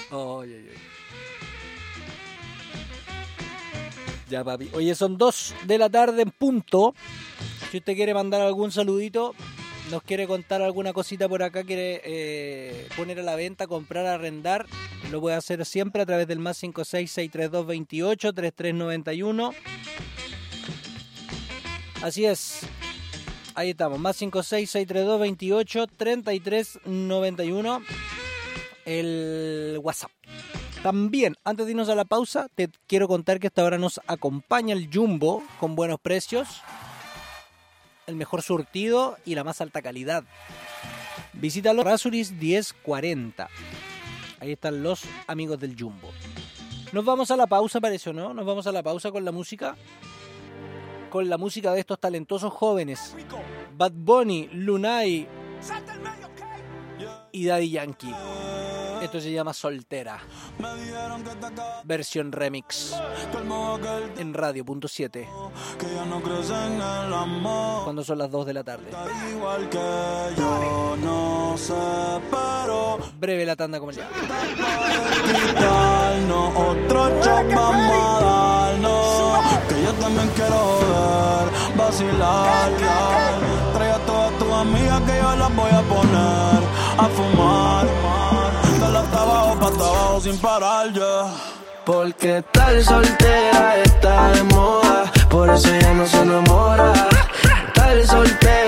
Ay, ay, ay. Ya, papi. Oye, son 2 de la tarde en punto. Si usted quiere mandar algún saludito, nos quiere contar alguna cosita por acá, quiere poner a la venta, comprar, arrendar, lo puede hacer siempre a través del más 56632283391. Así es. Ahí estamos, más 56632283391. El WhatsApp. También, antes de irnos a la pausa, te quiero contar que esta hora nos acompaña el Jumbo con buenos precios, el mejor surtido y la más alta calidad. Visítalo, Rasuris 1040. Ahí están los amigos del Jumbo. Nos vamos a la pausa, parece, ¿no? Nos vamos a la pausa con la música. Con la música de estos talentosos jóvenes. Bad Bunny, Lunay y Daddy Yankee. Esto se llama Soltera. Versión remix. En Radio.7. Cuando son las 2 de la tarde. Breve la tanda comercial. Que yo también quiero ver, vacilar. Trae a todas tus amigas que yo las voy a poner a fumar. Dale hasta abajo, pa' hasta abajo sin parar, yeah. Porque tal soltera está de moda, por eso ella no se enamora. Tal soltera.